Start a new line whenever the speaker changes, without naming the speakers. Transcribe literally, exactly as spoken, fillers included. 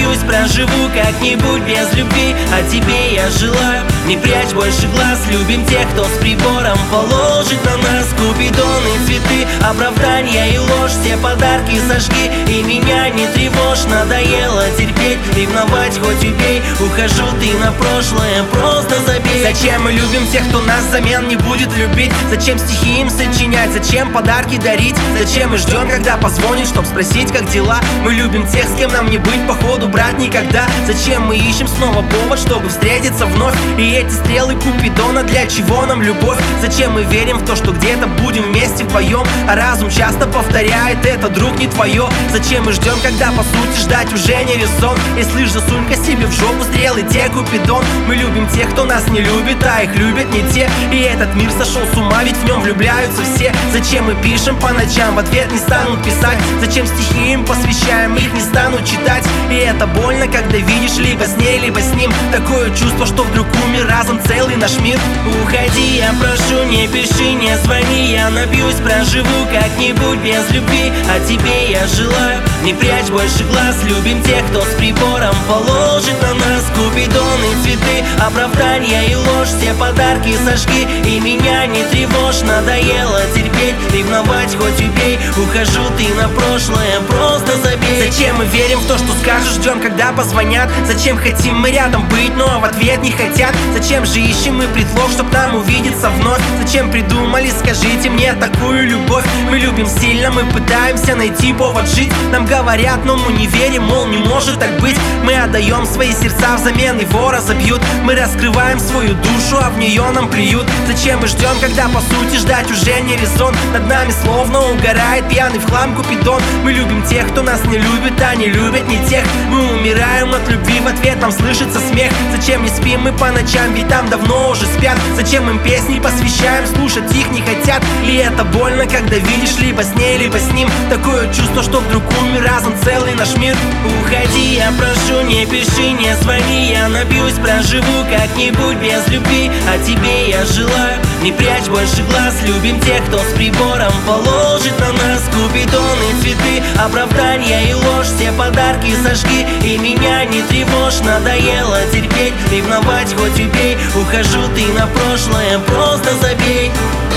напьюсь, проживу как-нибудь без любви. А тебе я желаю, не прячь больше глаз. Любим тех, кто с прибором положит на нас купидон и цветы, оправдания и ложь. Все подарки сожги и меня не тревожь. Надоело терпеть, ревновать хоть убей. Ухожу ты на прошлое, просто забей. Зачем мы любим тех, кто нас взамен не будет любить? Зачем стихи им сочинять? Зачем подарки дарить? Зачем мы ждем, когда позвонит, чтоб спросить, как дела? Мы любим тех, с кем нам не быть, походу брать никогда. Зачем мы ищем снова повод, чтобы встретиться вновь? И эти стрелы Купидона, для чего нам любовь? Зачем мы верим в то, что где-то будем вместе вдвоем? А разум часто повторяет: это, друг, не твое. Зачем мы ждем, когда по сути ждать уже не резон? Если ж засунь-ка себе в жопу стрелы те, Купидон. Мы любим тех, кто нас не любит, а их любят не те. И этот мир сошел с ума, ведь в нем влюбляются все. Зачем мы пишем по ночам, в ответ не станут писать? Зачем стихи им посвящаем, их не станут читать? И это больно, когда видишь либо с ней, либо с ним такое чувство, что вдруг умер разом целый наш мир. Уходи, я прошу, не пиши, не звони. Я напьюсь, проживу как-нибудь без любви. А тебе я желаю, не прячь больше глаз. Любим тех, кто с прибором положит на нас купидон и цветы, оправдания и ложь. Все подарки сожги и меня не тревожь. Надоело терпеть, ревновать хоть убей. Ухожу ты на прошлое, просто забей. Зачем мы верим в то, что скажешь, ждем, когда позвонят? Зачем хотим мы рядом быть, но в ответ не хотят? Зачем же ищем мы предлог, чтоб нам увидеться вновь? Зачем придумали, скажите мне, такую любовь? Мы любим сильно, мы пытаемся найти повод жить. Нам говорят, но мы не верим, мол, не может так быть. Мы отдаем свои сердца, взамен его разобьют. Мы раскрываем свою душу, а в нее нам плюют. Зачем мы ждем, когда по сути ждать уже не резон? Над нами словно угорает пьяный в хлам Купидон. Мы любим тех, кто нас не любит, а не любят не тех. Мы умираем от любви, в ответ нам слышится смех. Зачем не спим мы по ночам, ведь там давно уже спят? Зачем им песни посвящаем, слушать их не хотят? И это больно, когда видишь либо с ней, либо с ним такое чувство, что вдруг умер разом целый наш мир. Уходи, я прошу, не пиши, не звони. Я напьюсь, проживу как-нибудь без любви. А тебе я желаю, не прячь больше глаз. Любим тех, кто с прибором положит на нас купидон и цветы, оправдания и ложь. Все подарки сожги и меня не тревожь. Надоело терпеть, ревновать хоть убей. Ухожу ты на прошлое, просто забей.